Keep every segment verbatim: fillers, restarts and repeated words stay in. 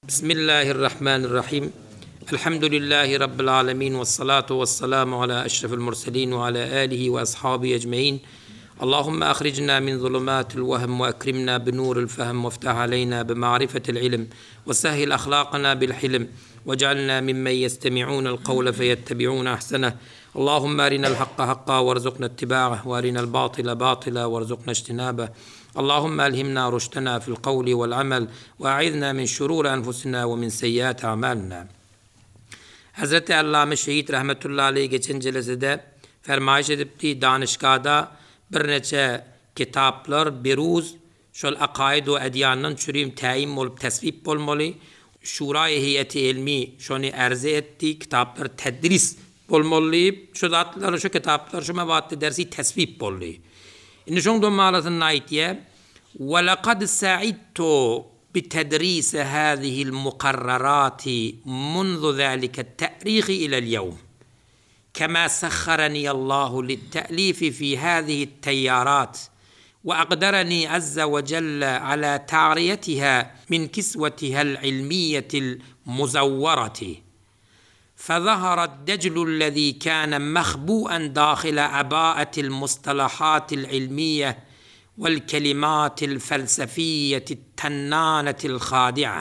بسم الله الرحمن الرحيم. الحمد لله رب العالمين، والصلاة والسلام على أشرف المرسلين وعلى آله وأصحابه أجمعين. اللهم أخرجنا من ظلمات الوهم وأكرمنا بنور الفهم، وافتح علينا بمعرفة العلم، وسهل أخلاقنا بالحلم، واجعلنا ممن يستمعون القول فيتبعون أحسنه. اللهم أرنا الحق حقا وارزقنا اتباعه، وأرنا الباطل باطلا وارزقنا اجتنابه. اللهم ألهمنا رشدنا في القول والعمل، وأعذنا من شرور أنفسنا ومن سيئات أعمالنا. Hazreti Allame Şehit rahmetullahi aleyh geçen celesede fermayiş edipti, danışgahda bir neçe kitaplar beruz şol akaid ve edyanın çürüyüm tayin olup tesvip olmalı. Şurayı heyeti ilmi şonu erze etti, kitaplar tedris olmalı. Şu zatlar, şu kitaplar, şu mevatte dersi tesvip olmalı. إن شون دون مالة النايتية ولقد سعدت بتدريس هذه المقررات منذ ذلك التاريخ إلى اليوم، كما سخرني الله للتأليف في هذه التيارات، وأقدرني عز وجل على تعريتها من كسوتها العلمية المزورة. فظهر الدجل الذي كان مخبوءا داخل عباءة المصطلحات العلمية والكلمات الفلسفية التنانة الخادعة.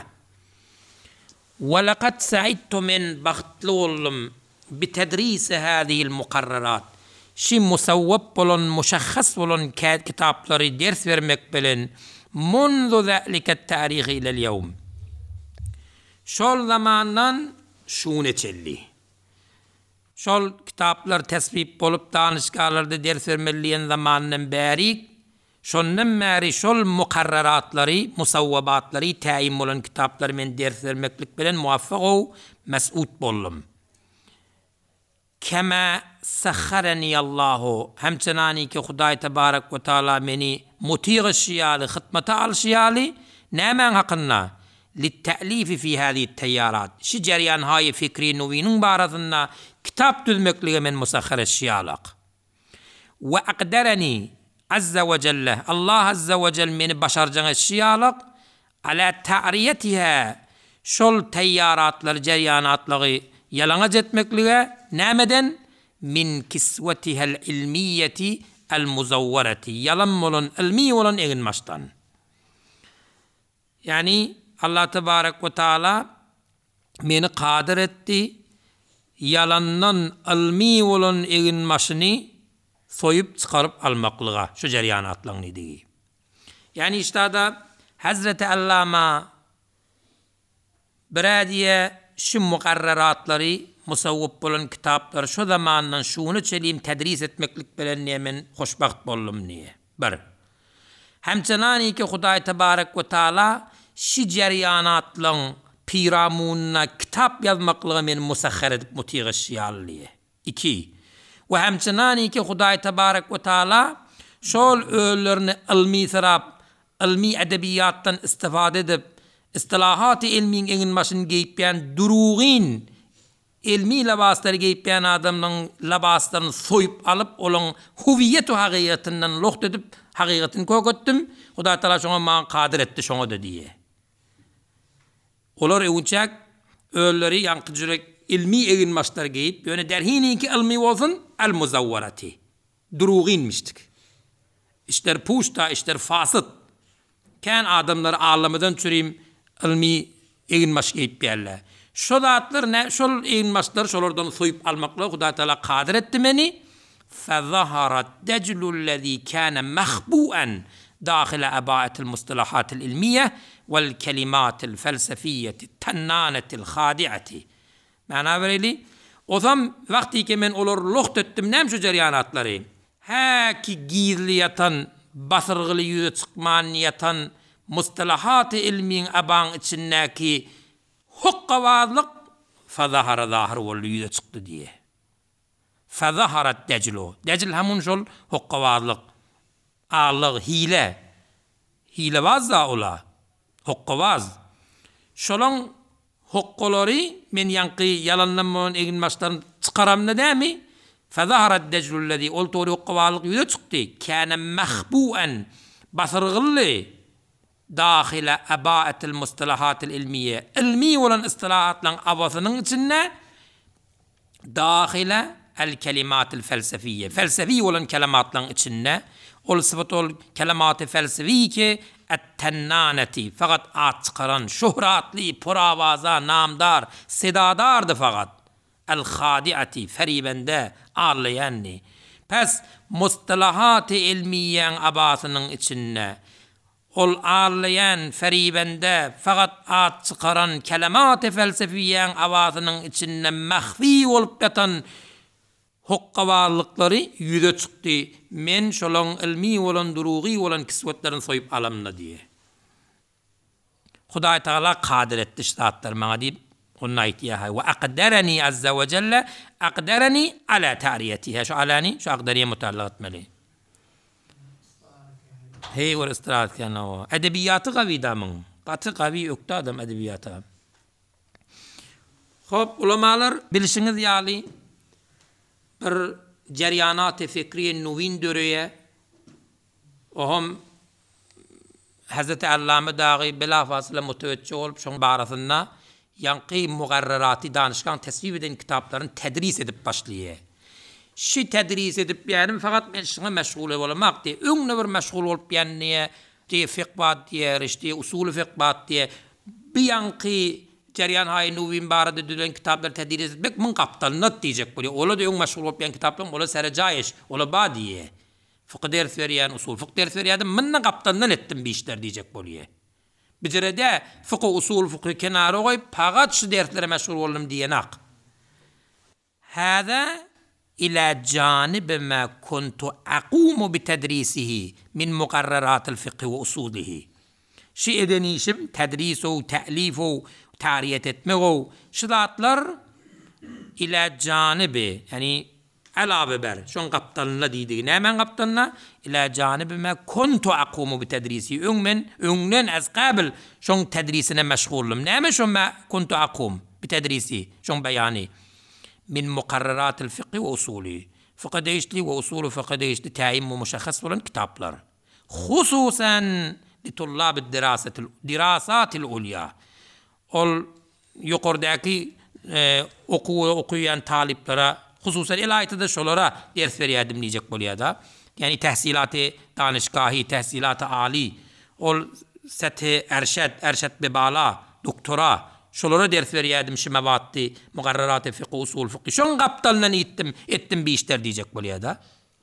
ولقد سعدت من بختلولم بتدريس هذه المقررات. شي مسوب بلن مشخص بلن كتاب لري درس vermek بلن منذ ذلك التاريخ إلى اليوم. شول زمانdan şune çelli. Şol kitaplar tesvip olup danışgahlarda ders vermeliyen zamanından beri şondan beri şol mukarraratları, musavvabatları tayin olan kitaplar men ders vermeklik bilen muvaffak o mes'ud bollum. Kema sakharani Allahu, hemçenani ki Huday Tebarek ve Teala meni mutiğ şiyali, hıtmata al şiyali, nemen hakkında للتأليف في هذه التيارات. شي جريان هاي فكري نوينون بارضنا كتاب تذمك لي من مسخر الشيالق. وأقدرني عز وجل الله عز وجل من بشر جن الشيالق على تعريتها شل تيارات للجريانات لغي يلنجت مكلها نامدا من كسوتها العلمية المزورة يلملن علمي ولن إغن مشتن. يعني Allah Tebarek ve Teala beni kadir etti, yalandan ilmi olan eğinmasını soyup çıkarıp almaklığa, şu ceryanatlan dediği. Yani işte da Hazreti Allama biradiye şu mukarreratları, musavvıp olan kitapları şu zamandan şunu çeliyim tedris etmeklik bilen niyemen hoşbaht bollum niye. Bir. Hemçenani ki Huday Tebarek ve Teala şi ceryanatlan piramunna kitap yazmaklığı men musakhar edip mutiğ şiyalliye. İki. Ve hemçenani ki Huday Tebarek ve Teala şol öllerini ilmi serap, ilmi edebiyattan istifade edip istilahat-ı ilmin eğinmasını giyipyen durugin ilmi labasları giyipyen adamın labaslarını soyup alıp olan huviyet-u hakikatinden loht edip hakikatini kokottum. Huday Teala şuna man kadir etti şuna da diye. Olar evunçak ölleri yankıcırık ilmi eğinmaslar giyip yani derhinin ki ilmi olsun el-muzavvarati. Duruginmiştik. İşler puşta, işler fasıt. Ken adamlar ağlamadan çürüyüm ilmi eğinmas giyip yerler. Şu zatlar ne? Şol eğinmaslar şolardan soyup almakla Huday Teala kadir etti beni. فَظَهَرَ الدَّجْلُ الَّذ۪ي كَانَ مَخْبُوءًا داخل أباءة المصطلحات العلمية والكلمات الفلسفية التنانة الخادعة. معنى بريلي o zaman vakti ki men olur loht ettim nem şu ceryanatları. Ha ki gizli yatan, basırgılı yüze çıkman yatan mustalahat-ı ilmin aban içindeki hukkavazlık fazahara zahir oldu yüze çıktı diye. Fazaharat declu. Decl hamun şol hukkavazlık. Ağlık, hile. Hilebaz da ola. Hokkavaz. Şolun hokkaları men yankı yalanlanmanın eğinmaslarını çıkaram ne değil mi? Fazaharat declullezi. Ol doğru hokkavazlık yüze çıktı. Kâne mehbu'en. Basırgıllı. داخل أباءة المصطلحات العلمية علمي ولن اصطلاحات لن أباثنن içinde داخل الكلمات الفلسفية فلسفي ولن كلمات لن içinde ol sıfatol kelimat-ı felsefi ki et-tennaneti fakat at çıkaran şöhratli puravaza namdar sedadardı fakat el-khadiati feribende ağlayanni pes mustalahat-ı ilmiyen abasının içinde ol ağlayan feribende fakat at çıkaran kelimat-ı felsefiyen abasının içinde mahfi olup yatan hoqqavallıkları yüze çıktı. Men şolon ilmi olan durugi olan kisvetlerin soyup alamna diye. Hudaý Taala kadir etti ştatlar maňa diýip onu aýtýar. Ve aqdarani azza ve celle aqdarani ala ta'riyatiha. Şu alani şu aqdariye mutallaq etmeli. Hey ve istirahat kana o. Edebiyatı gawi damın. Gatı gawi öktü adam edebiyata. Hop ulamalar bilişiniz ýaly bir ceryanat-ı fikriye nuvin dörüye ohum Hazreti Allame dağı bilafasıyla müteveccih olup şoň barasında yanqi mugarrarati danışkan tesvip eden kitapların tedris edip başlaýar. Şi tedris edip ýanym fakat men şuna meşgul bolmak diye öňne bir meşgul bolup ýanniye diye fiqh bat diye işte usul fiqh bat diye bir yanqi Ceryan hay nuvin barada dülen kitaplar tedris etmek min kaptanlat diyecek böyle. Ola da öň meşgul bolup ýan kitaplar ola serjaýyş, ola badiye. Fıkh ders berýän usul fıkh ders berýärdim minne kaptandan etdim bir işler diyecek bolýar. Bijerede fıkh usul fıkh kenara goýup pagat şu derslere meşgul boldum diýen ak. Hada ila janib ma kuntu aqumu bi tedrisihi min muqarrarat al-fiqh ve usulihi. Şi edenişim tedris o ta'lif o tariyet etmek o şidatlar ila canibi yani alave ber şon kaptanla diýdi nämen kaptanla ila canibi ma kuntu aqumu bi tedrisi öňmen öňden az qabil şon tedrisine meşgulum näme şon ma kuntu aqum bi tedrisi şon bayani min muqarrarat al-fiqh ve usuli fıkh değişli ve usul fıkh değişli tayin muşahhas olan kitaplar hususan لطلاب الدراسة الدراسات العليا ol yukarıdaki e, oku okuyan taliplere hususen ilahiyatda şolara ders verýärdim diýecek bolýar. Yani tahsilatı danışgahi, tahsilatı ali, ol seti erşad, erşad be bala, doktora şolara ders verýärdim şu mewatty, muqarrarat fiqh, usul fiqh. Şoň gapdalyny etdim, etdim bir işler diýecek bolýar.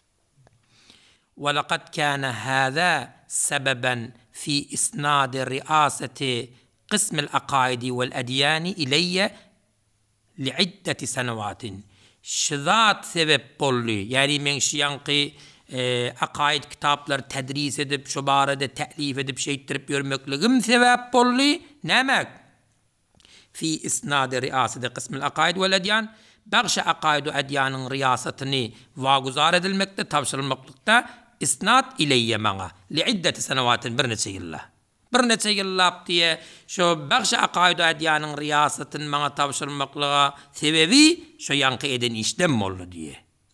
Ve laqad kana hâzâ sebeban fi isnad riasati قسم الأقايد والأديان إلي لعدة سنوات شذات سبب بولي يعني من شيانقي أقايد كتابlar تدريس edip şu barada ta'lif edip şey ettirip yürümekligim sebep bolly nämek fi isnad riasati qism al-aqaid wal adyan bagşa aqaid ve adyanın riyasatyny waguzar edilmekde tapşyrylmakda isnad ileyye maňa li'iddet senewatin bir neçe ýyllar bir neçe ýyllap diye şu bagşa aqaid adyanın riyasatyny maňa tapşyrmaklyga sebebi şu ýanky eden işlem boldy diye.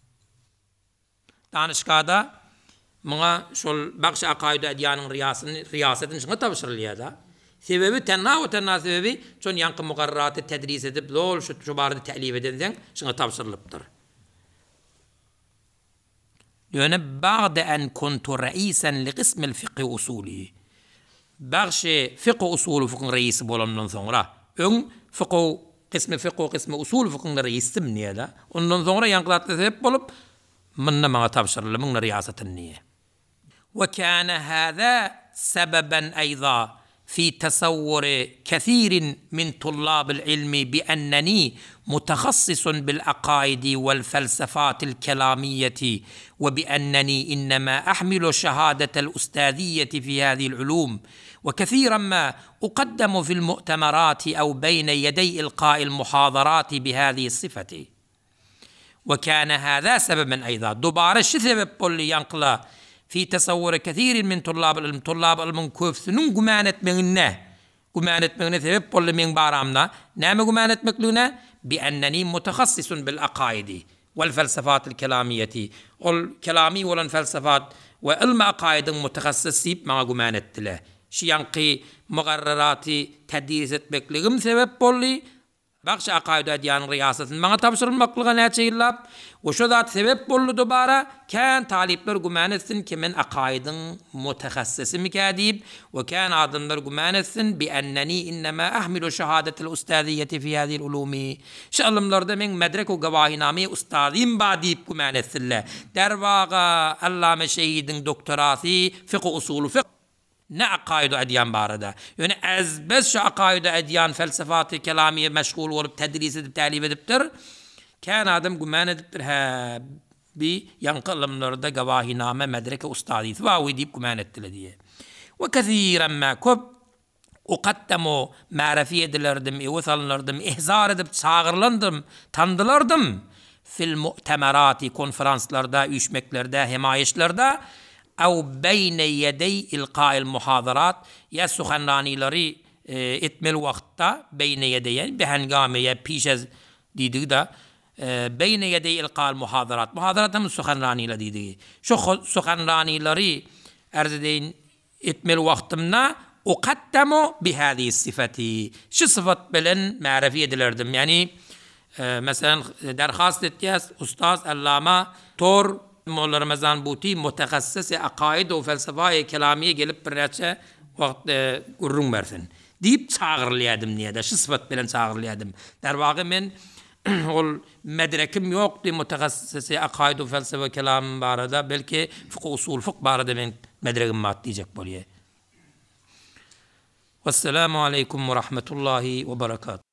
Danışgada maňa şol bagşa aqaid adyanın riyasatyny riyasatyny şoňa tapşyrylýar da. Sebebi tenna we tenna sebebi şoň ýanky muqarraraty tedris edip lol şu şu barada ta'lif edensen şoňa tapşyrylypdyr. Ýöne ba'da an kuntu ra'isan li qism al-fiqh usuli Bagşe fiqh usul fiqh reisi bolandan sonra öň fiqh qismi fiqh qismi usul fiqh reisim niýe ondan sonra ýankylatly sebep bolup minne maňa tapşyryldy minne riyasatyny niýe ve kana hâzâ sebeban aýza في تصور كثير من طلاب العلم بأنني متخصص بالعقائد والفلسفات الكلامية وبأنني إنما أحمل شهادة الأستاذية في هذه العلوم وكثيرا ما أقدم في المؤتمرات أو بين يدي إلقاء المحاضرات بهذه الصفة وكان هذا سببا أيضا دوباره شو سبب بولي ينقلا في تصور كثير من طلاب العلم طلاب العلم كيف سنون قمانت مننا قمانت مننا سبب بولي من بارامنا نعم قمانت مكلونا بأنني متخصص بالعقائد والفلسفات الكلامية والكلامي والفلسفات وعلم عقائد متخصص مع قمانت له şiyanqi mugarrarati tedris etmekligim sebep bolly. Bakşa akaid ediyanın riyasetini bana tapşırılmaklığa näçe ýyllap, oşo zat sebep boldy dobara kan talipler guman etsin ki men akaidin mutahassisi mikadib ve kan adamlar guman etsin bi enneni innema ahmilu şehadetel ustadiyeti fi hadhihi ulumi. Şalımlarda men medrek o gavahiname ustadim badip guman etsinler. Dervaga Allame Şehidin doktorası fıkh usulü fıkh ne akaid-u edyan barada. Yani ezbez şu akaid-u edyan felsefatı kelamiye meşgul olup tedris edip talip ediptir. Kan adam guman ediptir ha bi yankılımlarda gavahiname medreke ustadiyeti vavi deyip guman ettiler diye. Ve kethiren ma köp uqaddemu ma'rafi edilerdim, iwathalardım, ihzar edip çağırlandım, tandılardım. Fil mu'temerati konferanslarda, üşmeklerde, himayişlerde أو بين يدي إلقاء المحاضرات يا سخنراني لري اتمل وقتا بين يدي يعني بهنگامه يا پیش از دیدی دا بين يدي إلقاء المحاضرات محاضرات هم سخنراني لديدي شو سخنراني لري أرزدين اتمل وقتمنا أقدمو بهذه الصفة شو صفت بلن معرفية دلردم يعني مثلا درخواست اتياس أستاذ علامة تور مولا رمضان بوتی متخصص عقاید و فلسفه کلامیه gelip birçe vakt gurrun versin. Deyip çağırlayadım niye de şu sıfat bilen çağırlayadım. Dervağı men ol medrekim yoktu mutahassis akaid ve felsefe kelam barada belki fıkh usul fıkh barada men medrekim mat diyecek bolye. Vesselamu aleykum ve rahmetullahi ve berekatuhu.